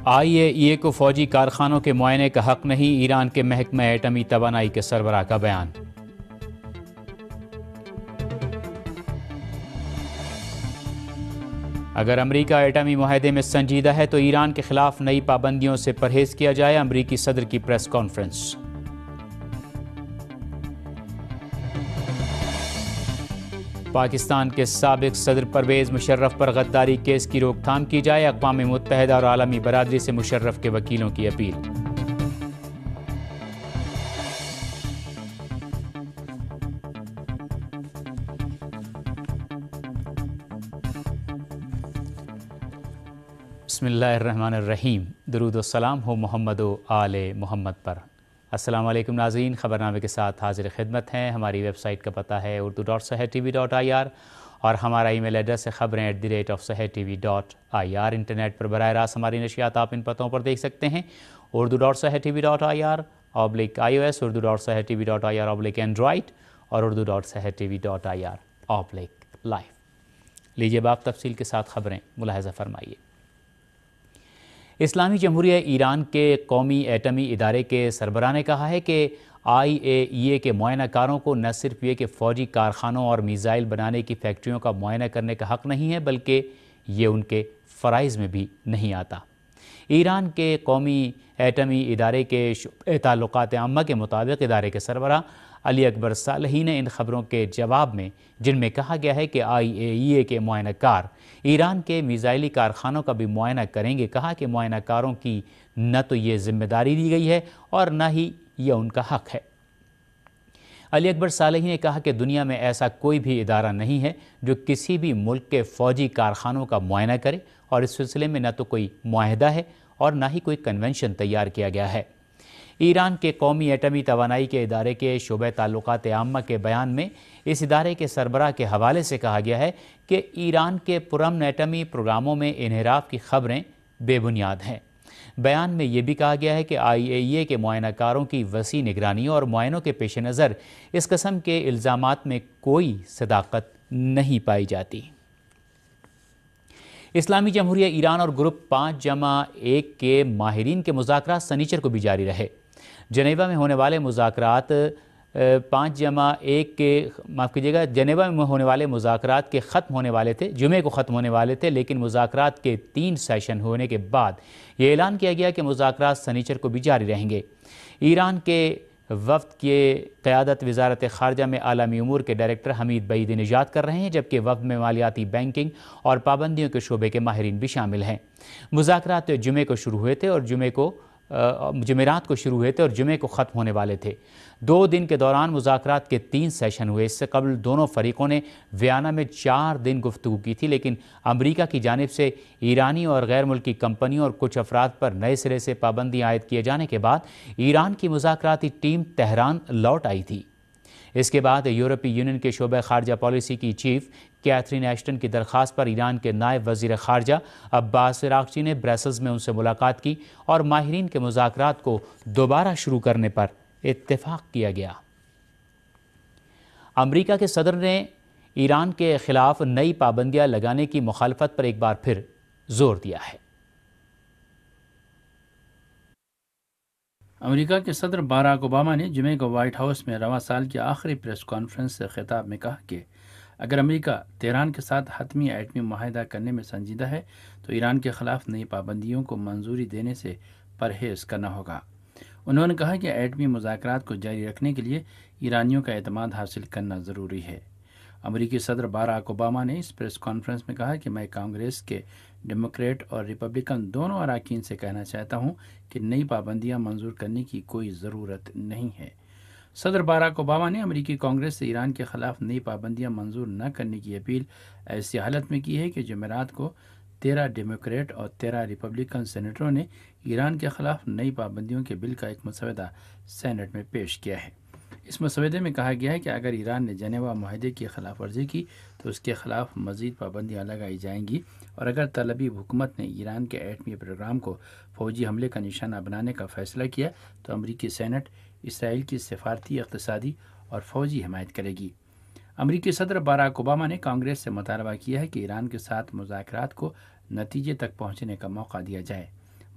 IAEA کو فوجی کارخانوں کے معائنے کا حق نہیں، ایران کے محکمہ ایٹمی توانائی کے سربراہ کا بیان۔ اگر امریکہ ایٹمی معاہدے میں سنجیدہ ہے تو ایران کے خلاف نئی پابندیوں سے پرہیز کیا جائے، امریکی صدر کی پریس کانفرنس۔ پاکستان کے سابق صدر پرویز مشرف پر غداری کیس کی روک تھام کی جائے، اقوام متحدہ اور عالمی برادری سے مشرف کے وکیلوں کی اپیل۔ بسم اللہ الرحمن الرحیم، درود و سلام ہو محمد و آل محمد پر۔ السلام علیکم ناظرین، خبرنامے کے ساتھ حاضر خدمت ہیں۔ ہماری ویب سائٹ کا پتہ ہے urdu.sahartv.ir اور ہمارا ای میل ایڈریس ہے خبریں@sahartv.ir۔ انٹرنیٹ پر براہ راست ہماری نشریات آپ ان پتوں پر دیکھ سکتے ہیں: urdu.sahartv.ir/iOS، urdu.sahartv.ir/Android اور urdu.sahartv.ir/live۔ لیجیے اب آپ تفصیل کے ساتھ خبریں ملاحظہ فرمائیے۔ اسلامی جمہوریہ ایران کے قومی ایٹمی ادارے کے سربراہ نے کہا ہے کہ IAEA کے معائنہ کاروں کو نہ صرف یہ کہ فوجی کارخانوں اور میزائل بنانے کی فیکٹریوں کا معائنہ کرنے کا حق نہیں ہے، بلکہ یہ ان کے فرائض میں بھی نہیں آتا۔ ایران کے قومی ایٹمی ادارے کے شعبۂ تعلقات عامہ کے مطابق ادارے کے سربراہ علی اکبر صالحی نے ان خبروں کے جواب میں، جن میں کہا گیا ہے کہ IAEA کے معائنہ کار ایران کے میزائلی کارخانوں کا بھی معائنہ کریں گے، کہا کہ معائنہ کاروں کی نہ تو یہ ذمہ داری دی گئی ہے اور نہ ہی یہ ان کا حق ہے۔ علی اکبر صالحی نے کہا کہ دنیا میں ایسا کوئی بھی ادارہ نہیں ہے جو کسی بھی ملک کے فوجی کارخانوں کا معائنہ کرے، اور اس سلسلے میں نہ تو کوئی معاہدہ ہے اور نہ ہی کوئی کنونشن تیار کیا گیا ہے۔ ایران کے قومی ایٹمی توانائی کے ادارے کے شعبۂ تعلقات عامہ کے بیان میں اس ادارے کے سربراہ کے حوالے سے کہا گیا ہے کہ ایران کے پرامن ایٹمی پروگراموں میں انحراف کی خبریں بے بنیاد ہیں۔ بیان میں یہ بھی کہا گیا ہے کہ IAEA کے معائنہ کاروں کی وسیع نگرانی اور معائنوں کے پیش نظر اس قسم کے الزامات میں کوئی صداقت نہیں پائی جاتی۔ اسلامی جمہوریہ ایران اور گروپ 5+1 کے ماہرین کے مذاکرات سنیچر کو بھی جاری رہے۔ جنیوا میں ہونے والے مذاکرات جنیوا میں ہونے والے مذاکرات کے ختم ہونے والے تھے، جمعے کو ختم ہونے والے تھے، لیکن مذاکرات کے 3 سیشن ہونے کے بعد یہ اعلان کیا گیا کہ مذاکرات سنیچر کو بھی جاری رہیں گے۔ ایران کے وفد کی قیادت وزارت خارجہ میں عالمی امور کے ڈائریکٹر حمید بعیدی نژاد کر رہے ہیں، جبکہ وفد میں مالیاتی، بینکنگ اور پابندیوں کے شعبے کے ماہرین بھی شامل ہیں۔ مذاکرات جمعے کو شروع ہوئے تھے اور جمعرات کو شروع ہوئے تھے اور جمعے کو ختم ہونے والے تھے۔ 2 دن کے دوران مذاکرات کے 3 سیشن ہوئے۔ اس سے قبل دونوں فریقوں نے ویانا میں 4 دن گفتگو کی تھی، لیکن امریکہ کی جانب سے ایرانی اور غیر ملکی کمپنیوں اور کچھ افراد پر نئے سرے سے پابندی عائد کیے جانے کے بعد ایران کی مذاکراتی ٹیم تہران لوٹ آئی تھی۔ اس کے بعد یورپی یونین کے شعبہ خارجہ پالیسی کی چیف کیتھرین ایشٹن کی درخواست پر ایران کے نائب وزیر خارجہ عباس عراقچی نے برسلز میں ان سے ملاقات کی اور ماہرین کے مذاکرات کو دوبارہ شروع کرنے پر اتفاق کیا گیا۔ امریکہ کے صدر نے ایران کے خلاف نئی پابندیاں لگانے کی مخالفت پر ایک بار پھر زور دیا ہے۔ امریکہ کے صدر باراک اوباما نے جمعے کو وائٹ ہاؤس میں رواں سال کی آخری پریس کانفرنس سے خطاب میں کہا کہ اگر امریکہ تہران کے ساتھ حتمی ایٹمی معاہدہ کرنے میں سنجیدہ ہے تو ایران کے خلاف نئی پابندیوں کو منظوری دینے سے پرہیز کرنا ہوگا۔ انہوں نے کہا کہ ایٹمی مذاکرات کو جاری رکھنے کے لیے ایرانیوں کا اعتماد حاصل کرنا ضروری ہے۔ امریکی صدر باراک اوباما نے اس پریس کانفرنس میں کہا کہ میں کانگریس کے ڈیموکریٹ اور ریپبلکن دونوں اراکین سے کہنا چاہتا ہوں کہ نئی پابندیاں منظور کرنے کی کوئی ضرورت نہیں ہے۔ صدر باراک اوباما نے امریکی کانگریس سے ایران کے خلاف نئی پابندیاں منظور نہ کرنے کی اپیل ایسی حالت میں کی ہے کہ جمعرات کو 13 ڈیموکریٹ اور 13 ریپبلکن سینیٹروں نے ایران کے خلاف نئی پابندیوں کے بل کا ایک مسودہ سینٹ میں پیش کیا ہے۔ اس مسودے میں کہا گیا ہے کہ اگر ایران نے جنیوا معاہدے کی خلاف ورزی کی تو اس کے خلاف مزید پابندیاں لگائی جائیں گی، اور اگر طال ابیب حکومت نے ایران کے ایٹمی پروگرام کو فوجی حملے کا نشانہ بنانے کا فیصلہ کیا تو امریکی سینٹ اسرائیل کی سفارتی، اقتصادی اور فوجی حمایت کرے گی۔ امریکی صدر باراک اوباما نے کانگریس سے مطالبہ کیا ہے کہ ایران کے ساتھ مذاکرات کو نتیجے تک پہنچنے کا موقع دیا جائے۔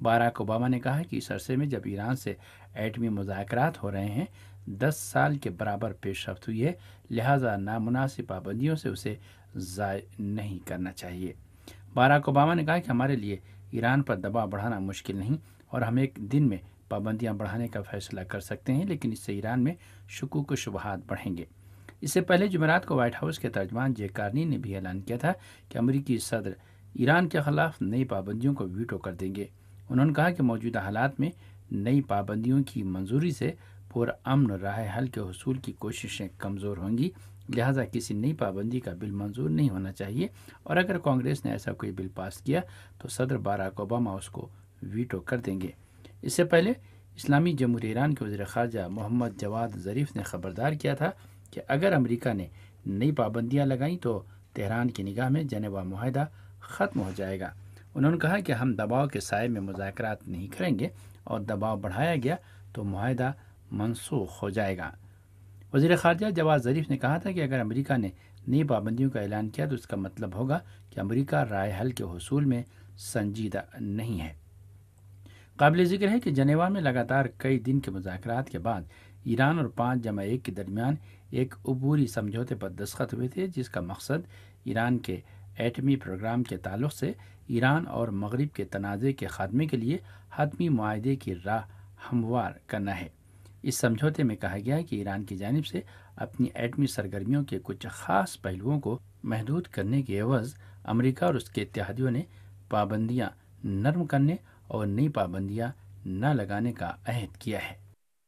باراک اوباما نے کہا کہ اس عرصے میں جب ایران سے ایٹمی مذاکرات ہو رہے ہیں 10 سال کے برابر پیش رفت ہوئی ہے، لہٰذا نامناسب پابندیوں سے اسے ضائع نہیں کرنا چاہیے۔ باراک اوباما نے کہا کہ ہمارے لیے ایران پر دباؤ بڑھانا مشکل نہیں اور ہم ایک دن میں پابندیاں بڑھانے کا فیصلہ کر سکتے ہیں، لیکن اس سے ایران میں شکوک و شبہات بڑھیں گے۔ اس سے پہلے جمعرات کو وائٹ ہاؤس کے ترجمان جے کارنی نے بھی اعلان کیا تھا کہ امریکی صدر ایران کے خلاف نئی پابندیوں کو ویٹو کر دیں گے۔ انہوں نے کہا کہ موجودہ حالات میں نئی پابندیوں کی منظوری سے پرامن راہ حل کے حصول کی کوششیں کمزور ہوں گی، لہٰذا کسی نئی پابندی کا بل منظور نہیں ہونا چاہیے، اور اگر کانگریس نے ایسا کوئی بل پاس کیا تو صدر باراک اوباما اس کو ویٹو کر دیں گے۔ اس سے پہلے اسلامی جمہوریہ ایران کے وزیر خارجہ محمد جواد ظریف نے خبردار کیا تھا کہ اگر امریکہ نے نئی پابندیاں لگائیں تو تہران کی نگاہ میں جنیوا معاہدہ ختم ہو جائے گا۔ انہوں نے کہا کہ ہم دباؤ کے سائے میں مذاکرات نہیں کریں گے، اور دباؤ بڑھایا گیا تو معاہدہ منسوخ ہو جائے گا۔ وزیر خارجہ جواد ظریف نے کہا تھا کہ اگر امریکہ نے نئی پابندیوں کا اعلان کیا تو اس کا مطلب ہوگا کہ امریکہ رائے حل کے حصول میں سنجیدہ نہیں ہے۔ قابل ذکر ہے کہ جنیوا میں لگاتار کئی دن کے مذاکرات کے بعد ایران اور 5+1 کے درمیان ایک عبوری سمجھوتے پر دستخط ہوئے تھے، جس کا مقصد ایران کے ایٹمی پروگرام کے تعلق سے ایران اور مغرب کے تنازع کے خاتمے کے لیے حتمی معاہدے کی راہ ہموار کرنا ہے۔ اس سمجھوتے میں کہا گیا ہے کہ ایران کی جانب سے اپنی ایٹمی سرگرمیوں کے کچھ خاص پہلوؤں کو محدود کرنے کے عوض امریکہ اور اس کے اتحادیوں نے پابندیاں نرم کرنے اور نئی پابندیاں نہ لگانے کا عہد کیا ہے۔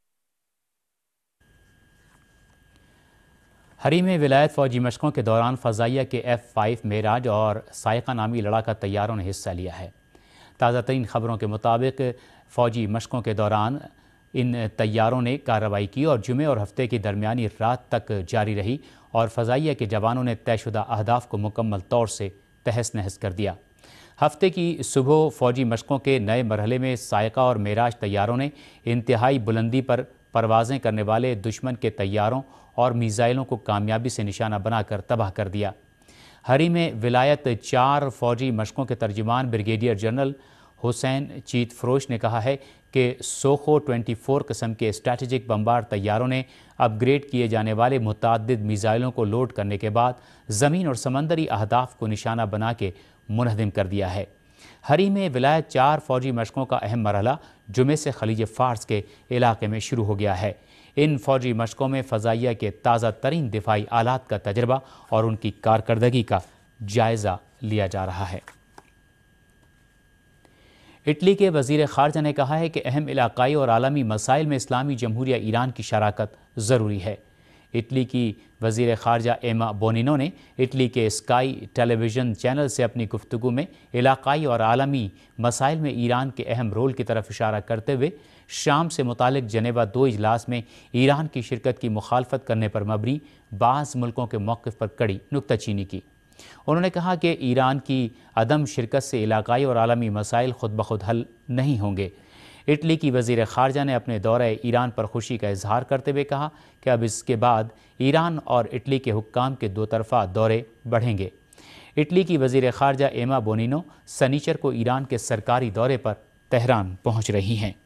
حریم میں ولایت فوجی مشقوں کے دوران فضائیہ کے F-5 معراج اور سائقہ نامی لڑاکا طیاروں نے حصہ لیا ہے۔ تازہ ترین خبروں کے مطابق فوجی مشقوں کے دوران ان طیاروں نے کارروائی کی اور جمعے اور ہفتے کی درمیانی رات تک جاری رہی، اور فضائیہ کے جوانوں نے طے شدہ اہداف کو مکمل طور سے تہس نہس کر دیا۔ ہفتے کی صبح فوجی مشقوں کے نئے مرحلے میں سائقہ اور معراج طیاروں نے انتہائی بلندی پر پروازیں کرنے والے دشمن کے طیاروں اور میزائلوں کو کامیابی سے نشانہ بنا کر تباہ کر دیا۔ حریم میں ولایت 4 فوجی مشقوں کے ترجمان بریگیڈیئر جنرل حسین چیت فروش نے کہا ہے کہ سوخو 24 قسم کے اسٹریٹجک بمبار طیاروں نے اپ گریڈ کیے جانے والے متعدد میزائلوں کو لوڈ کرنے کے بعد زمین اور سمندری اہداف کو نشانہ بنا کے منہدم کر دیا ہے۔ حریم میں ولایت 4 فوجی مشقوں کا اہم مرحلہ جمعے سے خلیج فارس کے علاقے میں شروع ہو گیا ہے۔ ان فوجی مشقوں میں فضائیہ کے تازہ ترین دفاعی آلات کا تجربہ اور ان کی کارکردگی کا جائزہ لیا جا رہا ہے۔ اٹلی کے وزیر خارجہ نے کہا ہے کہ اہم علاقائی اور عالمی مسائل میں اسلامی جمہوریہ ایران کی شراکت ضروری ہے۔ اٹلی کی وزیر خارجہ ایما بونینو نے اٹلی کے اسکائی ٹیلی ویژن چینل سے اپنی گفتگو میں علاقائی اور عالمی مسائل میں ایران کے اہم رول کی طرف اشارہ کرتے ہوئے شام سے متعلق جنیوا 2 اجلاس میں ایران کی شرکت کی مخالفت کرنے پر مبنی بعض ملکوں کے موقف پر کڑی نکتہ چینی کی۔ انہوں نے کہا کہ ایران کی عدم شرکت سے علاقائی اور عالمی مسائل خود بخود حل نہیں ہوں گے۔ اٹلی کی وزیر خارجہ نے اپنے دورہ ایران پر خوشی کا اظہار کرتے ہوئے کہا کہ اب اس کے بعد ایران اور اٹلی کے حکام کے 2 طرفہ دورے بڑھیں گے۔ اٹلی کی وزیر خارجہ ایما بونینو سنیچر کو ایران کے سرکاری دورے پر تہران پہنچ رہی ہیں۔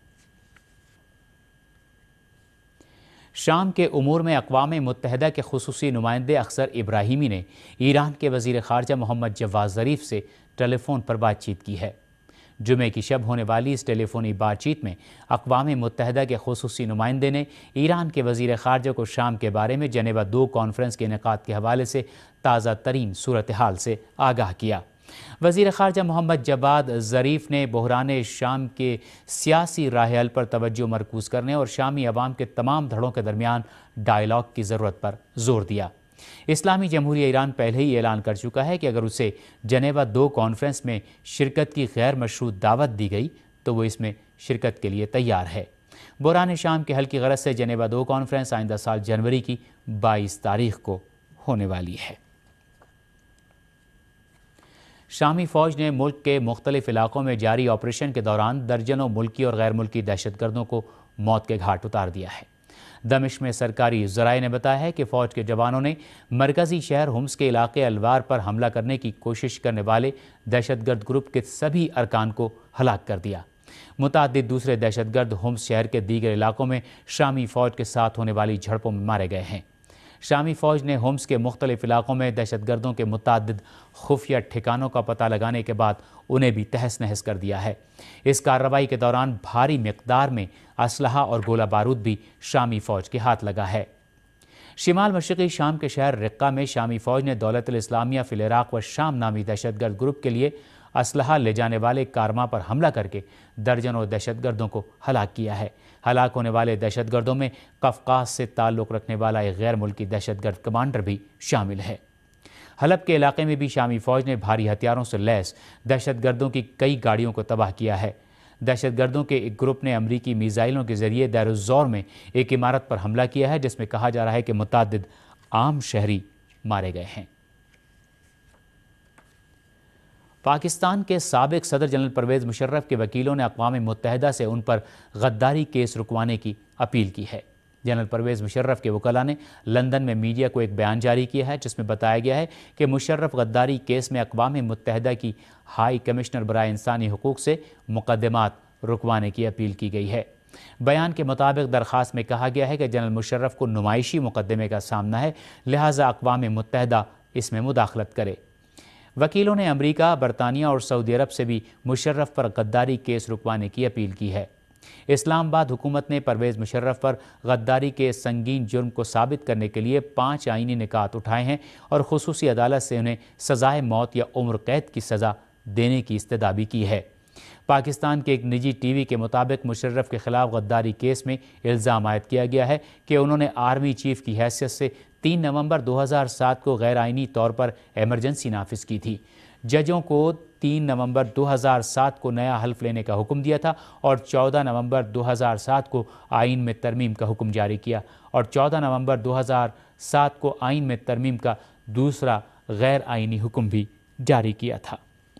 شام کے امور میں اقوام متحدہ کے خصوصی نمائندے اخضر ابراہیمی نے ایران کے وزیر خارجہ محمد جواد ظریف سے ٹیلی فون پر بات چیت کی ہے۔ جمعے کی شب ہونے والی اس ٹیلی فونی بات چیت میں اقوام متحدہ کے خصوصی نمائندے نے ایران کے وزیر خارجہ کو شام کے بارے میں جنیوا 2 کانفرنس کے انعقاد کے حوالے سے تازہ ترین صورتحال سے آگاہ کیا۔ وزیر خارجہ محمد جواد ظریف نے بحران شام کے سیاسی راہ حل پر توجہ مرکوز کرنے اور شامی عوام کے تمام دھڑوں کے درمیان ڈائیلاگ کی ضرورت پر زور دیا۔ اسلامی جمہوریہ ایران پہلے ہی اعلان کر چکا ہے کہ اگر اسے جنیوا 2 کانفرنس میں شرکت کی غیر مشروط دعوت دی گئی تو وہ اس میں شرکت کے لیے تیار ہے۔ بحران شام کے حل کی غرض سے جنیوا 2 کانفرنس آئندہ سال جنوری کی 22 تاریخ کو ہونے والی ہے۔ شامی فوج نے ملک کے مختلف علاقوں میں جاری آپریشن کے دوران درجنوں ملکی اور غیر ملکی دہشت گردوں کو موت کے گھاٹ اتار دیا ہے۔ دمشق میں سرکاری ذرائع نے بتایا ہے کہ فوج کے جوانوں نے مرکزی شہر ہومس کے علاقے الوار پر حملہ کرنے کی کوشش کرنے والے دہشت گرد گروپ کے سبھی ارکان کو ہلاک کر دیا۔ متعدد دوسرے دہشت گرد ہومس شہر کے دیگر علاقوں میں شامی فوج کے ساتھ ہونے والی جھڑپوں میں مارے گئے ہیں۔ شامی فوج نے ہومس کے مختلف علاقوں میں دہشت گردوں کے متعدد خفیہ ٹھکانوں کا پتہ لگانے کے بعد انہیں بھی تہس نہس کر دیا ہے۔ اس کارروائی کے دوران بھاری مقدار میں اسلحہ اور گولہ بارود بھی شامی فوج کے ہاتھ لگا ہے۔ شمال مشرقی شام کے شہر رقہ میں شامی فوج نے دولت الاسلامیہ فی العراق و شام نامی دہشت گرد گروپ کے لیے اسلحہ لے جانے والے کارواں پر حملہ کر کے درجنوں دہشت گردوں کو ہلاک کیا ہے۔ ہلاک ہونے والے دہشت گردوں میں قفقاز سے تعلق رکھنے والا ایک غیر ملکی دہشت گرد کمانڈر بھی شامل ہے۔ حلب کے علاقے میں بھی شامی فوج نے بھاری ہتھیاروں سے لیس دہشت گردوں کی کئی گاڑیوں کو تباہ کیا ہے۔ دہشت گردوں کے ایک گروپ نے امریکی میزائلوں کے ذریعے دیر الزور میں ایک عمارت پر حملہ کیا ہے، جس میں کہا جا رہا ہے کہ متعدد عام شہری مارے گئے ہیں۔ پاکستان کے سابق صدر جنرل پرویز مشرف کے وکیلوں نے اقوام متحدہ سے ان پر غداری کیس رکوانے کی اپیل کی ہے۔ جنرل پرویز مشرف کے وکلاء نے لندن میں میڈیا کو ایک بیان جاری کیا ہے، جس میں بتایا گیا ہے کہ مشرف غداری کیس میں اقوام متحدہ کی ہائی کمشنر برائے انسانی حقوق سے مقدمات رکوانے کی اپیل کی گئی ہے۔ بیان کے مطابق درخواست میں کہا گیا ہے کہ جنرل مشرف کو نمائشی مقدمے کا سامنا ہے، لہٰذا اقوام متحدہ اس میں مداخلت کرے۔ وکیلوں نے امریکہ، برطانیہ اور سعودی عرب سے بھی مشرف پر غداری کیس رکوانے کی اپیل کی ہے۔ اسلام آباد حکومت نے پرویز مشرف پر غداری کے سنگین جرم کو ثابت کرنے کے لیے 5 آئینی نکات اٹھائے ہیں اور خصوصی عدالت سے انہیں سزائے موت یا عمر قید کی سزا دینے کی استدعا بھی کی ہے۔ پاکستان کے ایک نجی ٹی وی کے مطابق مشرف کے خلاف غداری کیس میں الزام عائد کیا گیا ہے کہ انہوں نے آرمی چیف کی حیثیت سے 3 نومبر 2007 کو غیر آئینی طور پر ایمرجنسی نافذ کی تھی۔ ججوں کو 3 نومبر 2007 کو نیا حلف لینے کا حکم دیا تھا اور 14 نومبر 2007 کو آئین میں ترمیم کا حکم جاری کیا اور 14 نومبر 2007 کو آئین میں ترمیم کا دوسرا غیر آئینی حکم بھی جاری کیا تھا۔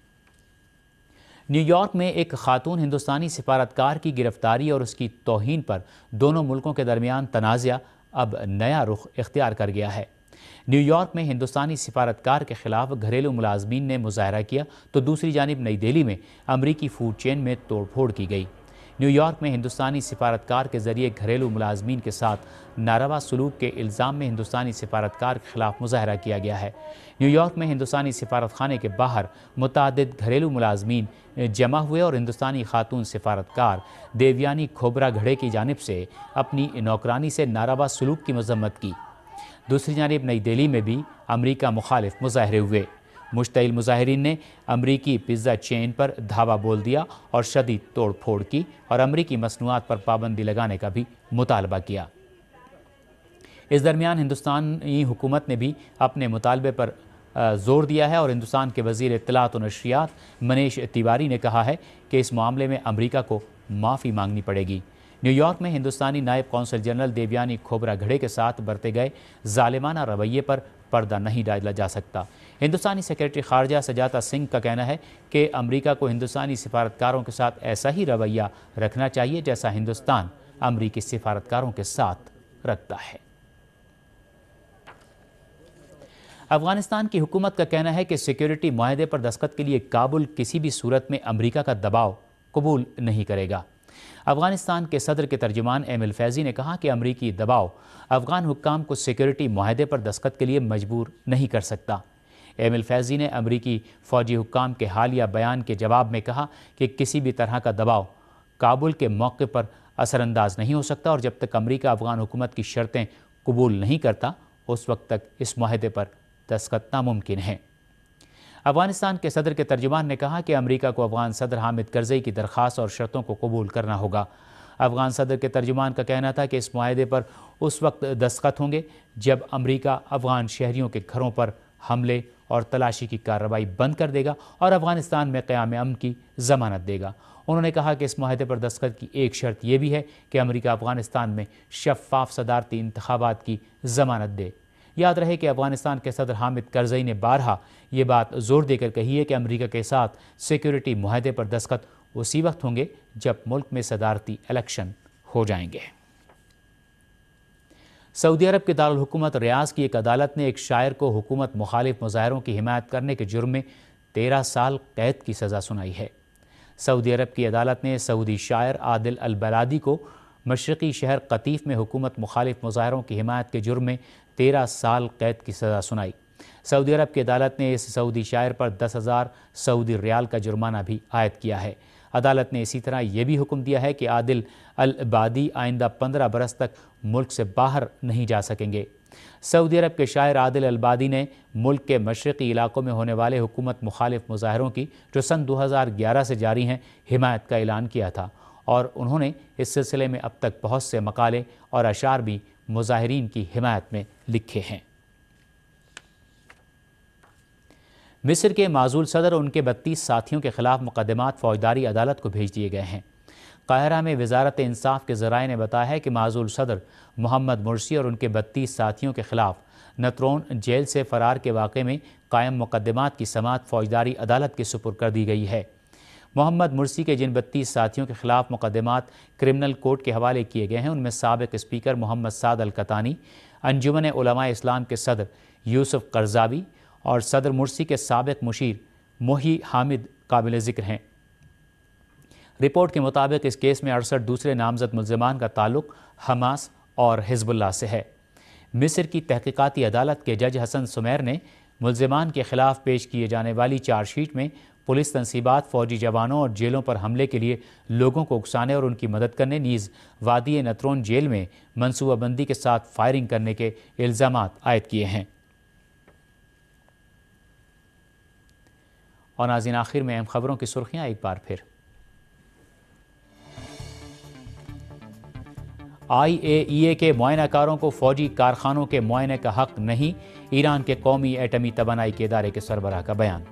نیو یارک میں ایک خاتون ہندوستانی سفارتکار کی گرفتاری اور اس کی توہین پر دونوں ملکوں کے درمیان تنازعہ اب نیا رخ اختیار کر گیا ہے۔ نیو یارک میں ہندوستانی سفارتکار کے خلاف گھریلو ملازمین نے مظاہرہ کیا تو دوسری جانب نئی دہلی میں امریکی فوڈ چین میں توڑ پھوڑ کی گئی۔ نیو یارک میں ہندوستانی سفارتکار کے ذریعے گھریلو ملازمین کے ساتھ ناروا سلوک کے الزام میں ہندوستانی سفارتکار کے خلاف مظاہرہ کیا گیا ہے۔ نیو یارک میں ہندوستانی سفارت خانے کے باہر متعدد گھریلو ملازمین جمع ہوئے اور ہندوستانی خاتون سفارتکار دیویانی کھوبرا گھڑے کی جانب سے اپنی نوکرانی سے ناروا سلوک کی مذمت کی۔ دوسری جانب نئی دہلی میں بھی امریکہ مخالف مظاہرے ہوئے۔ مشتعل مظاہرین نے امریکی پیزا چین پر دھاوا بول دیا اور شدید توڑ پھوڑ کی اور امریکی مصنوعات پر پابندی لگانے کا بھی مطالبہ کیا۔ اس درمیان ہندوستانی حکومت نے بھی اپنے مطالبے پر زور دیا ہے اور ہندوستان کے وزیر اطلاعات و نشریات منیش تیواری نے کہا ہے کہ اس معاملے میں امریکہ کو معافی مانگنی پڑے گی۔ نیو یارک میں ہندوستانی نائب قونصل جنرل دیویانی کھوبرا گھڑے کے ساتھ برتے گئے ظالمانہ رویے پر پردہ نہیں ڈالا جا سکتا۔ ہندوستانی سیکرٹری خارجہ سجاتا سنگھ کا کہنا ہے کہ امریکہ کو ہندوستانی سفارتکاروں کے ساتھ ایسا ہی رویہ رکھنا چاہیے جیسا ہندوستان امریکی سفارتکاروں کے ساتھ رکھتا ہے۔ افغانستان کی حکومت کا کہنا ہے کہ سیکیورٹی معاہدے پر دستخط کے لیے کابل کسی بھی صورت میں امریکہ کا دباؤ قبول نہیں کرے گا۔ افغانستان کے صدر کے ترجمان ایمل فیضی نے کہا کہ امریکی دباؤ افغان حکام کو سیکیورٹی معاہدے پر دستخط کے لیے مجبور نہیں کر سکتا۔ ایمل فیضی نے امریکی فوجی حکام کے حالیہ بیان کے جواب میں کہا کہ کسی بھی طرح کا دباؤ کابل کے موقع پر اثر انداز نہیں ہو سکتا اور جب تک امریکہ افغان حکومت کی شرطیں قبول نہیں کرتا اس وقت تک اس معاہدے پر دستخط ناممکن ہے۔ افغانستان کے صدر کے ترجمان نے کہا کہ امریکہ کو افغان صدر حامد کرزئی کی درخواست اور شرطوں کو قبول کرنا ہوگا۔ افغان صدر کے ترجمان کا کہنا تھا کہ اس معاہدے پر اس وقت دستخط ہوں گے جب امریکہ افغان شہریوں کے گھروں پر حملے اور تلاشی کی کارروائی بند کر دے گا اور افغانستان میں قیام امن کی ضمانت دے گا۔ انہوں نے کہا کہ اس معاہدے پر دستخط کی ایک شرط یہ بھی ہے کہ امریکہ افغانستان میں شفاف صدارتی انتخابات کی ضمانت دے۔ یاد رہے کہ افغانستان کے صدر حامد کرزئی نے بارہا یہ بات زور دے کر کہی ہے کہ امریکہ کے ساتھ سیکیورٹی معاہدے پر دستخط اسی وقت ہوں گے جب ملک میں صدارتی الیکشن ہو جائیں گے۔ سعودی عرب کے دارالحکومت ریاض کی ایک عدالت نے ایک شاعر کو حکومت مخالف مظاہروں کی حمایت کرنے کے جرم میں 13 سال قید کی سزا سنائی ہے۔ سعودی عرب کی عدالت نے سعودی شاعر عادل البلادی کو مشرقی شہر قطیف میں حکومت مخالف مظاہروں کی حمایت کے جرم میں 13 سال قید کی سزا سنائی۔ سعودی عرب کی عدالت نے اس سعودی شاعر پر 10,000 سعودی ریال کا جرمانہ بھی عائد کیا ہے۔ عدالت نے اسی طرح یہ بھی حکم دیا ہے کہ عادل العبادی آئندہ 15 برس تک ملک سے باہر نہیں جا سکیں گے۔ سعودی عرب کے شاعر عادل العبادی نے ملک کے مشرقی علاقوں میں ہونے والے حکومت مخالف مظاہروں کی جو سن 2011 سے جاری ہیں حمایت کا اعلان کیا تھا، اور انہوں نے اس سلسلے میں اب تک بہت سے مقالے اور اشعار بھی مظاہرین کی حمایت میں لکھے ہیں۔ مصر کے معزول صدر اور ان کے 32 ساتھیوں کے خلاف مقدمات فوجداری عدالت کو بھیج دیے گئے ہیں۔ قاہرہ میں وزارت انصاف کے ذرائع نے بتایا ہے کہ معزول صدر محمد مرسی اور ان کے 32 ساتھیوں کے خلاف نطرون جیل سے فرار کے واقعے میں قائم مقدمات کی سماعت فوجداری عدالت کے سپرد کر دی گئی ہے۔ محمد مرسی کے جن 32 ساتھیوں کے خلاف مقدمات کرمنل کورٹ کے حوالے کیے گئے ہیں ان میں سابق اسپیکر محمد سعد القطانی، انجمن علماء اسلام کے صدر یوسف قرضاوی اور صدر مرسی کے سابق مشیر محی حامد قابل ذکر ہیں۔ رپورٹ کے مطابق اس کیس میں 68 دوسرے نامزد ملزمان کا تعلق حماس اور حزب اللہ سے ہے۔ مصر کی تحقیقاتی عدالت کے جج حسن سمیر نے ملزمان کے خلاف پیش کیے جانے والی چارج شیٹ میں پولیس تنصیبات، فوجی جوانوں اور جیلوں پر حملے کے لیے لوگوں کو اکسانے اور ان کی مدد کرنے، نیز وادی نطرون جیل میں منصوبہ بندی کے ساتھ فائرنگ کرنے کے الزامات عائد کیے ہیں۔ اور ناظرین، آخر میں اہم خبروں کی سرخیاں ایک بار پھر۔ IAEA کے معائنہ کاروں کو فوجی کارخانوں کے معائنے کا حق نہیں، ایران کے قومی ایٹمی توانائی کے ادارے کے سربراہ کا بیان۔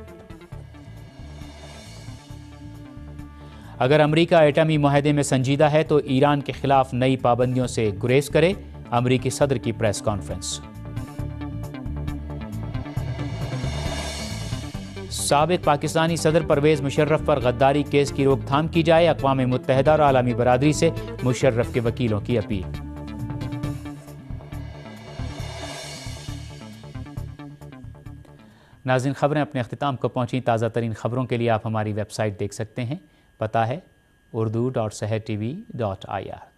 اگر امریکہ ایٹمی معاہدے میں سنجیدہ ہے تو ایران کے خلاف نئی پابندیوں سے گریز کرے، امریکی صدر کی پریس کانفرنس۔ سابق پاکستانی صدر پرویز مشرف پر غداری کیس کی روک تھام کی جائے، اقوام متحدہ اور عالمی برادری سے مشرف کے وکیلوں کی اپیل۔ ناظرین، خبریں اپنے اختتام کو پہنچیں۔ تازہ ترین خبروں کے لیے آپ ہماری ویب سائٹ دیکھ سکتے ہیں، پتہ ہے urdu.sehertv.ir۔